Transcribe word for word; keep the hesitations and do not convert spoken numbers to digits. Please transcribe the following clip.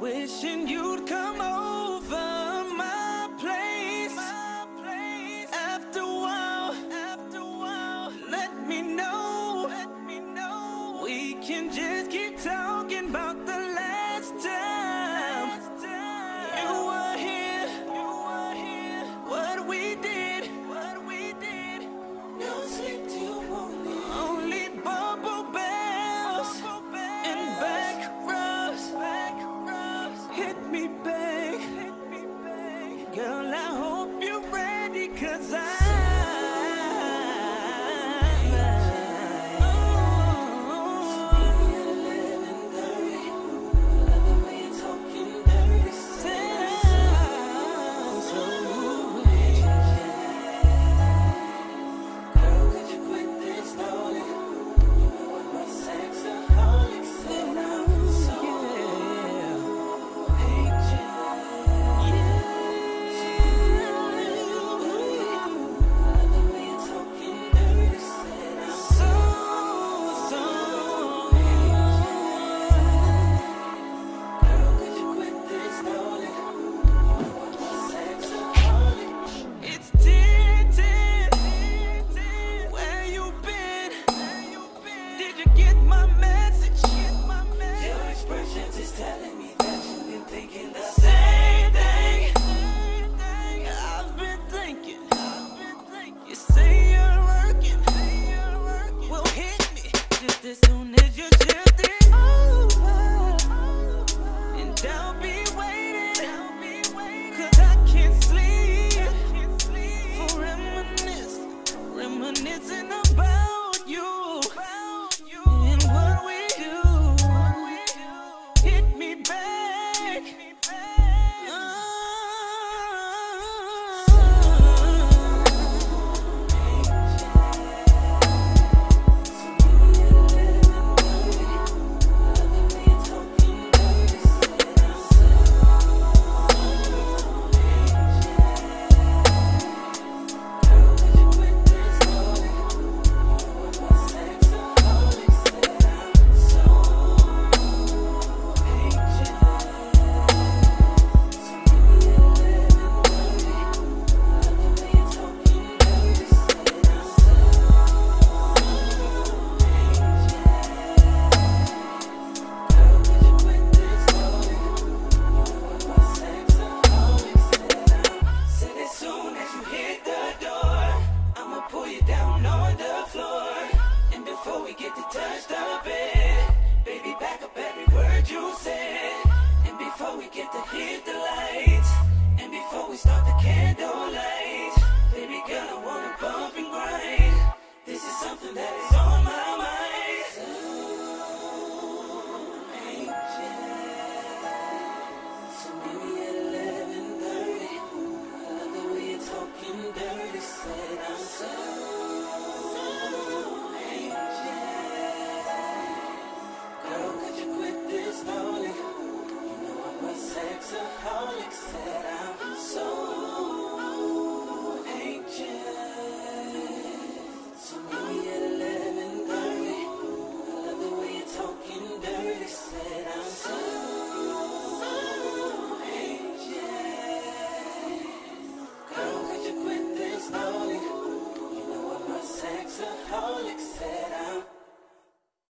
Wishing you'd come over my place. After a while, after a while, let me know. Let me know. We can just keep talking about the last time. You were here. You were here. What we did. What we did. No sleep till morning. Only bubble bells and back rubs. Back rubs. Hit me back. Hit me back. Girl, I hope you're ready, 'cause I as soon as you shift it over, and I'll be waiting, cause I can't sleep for reminisce, reminiscing about you and what we do. Hit me back. Touch the bed, baby, back up every word you said. And before we get to hit the lights, and before we start the candlelight, baby girl, I wanna bump and grind. This is something that is on my mind. Soon, angel. So maybe at eleven thirty, I love the way you're talking dirty. Said I'm so sexaholic, said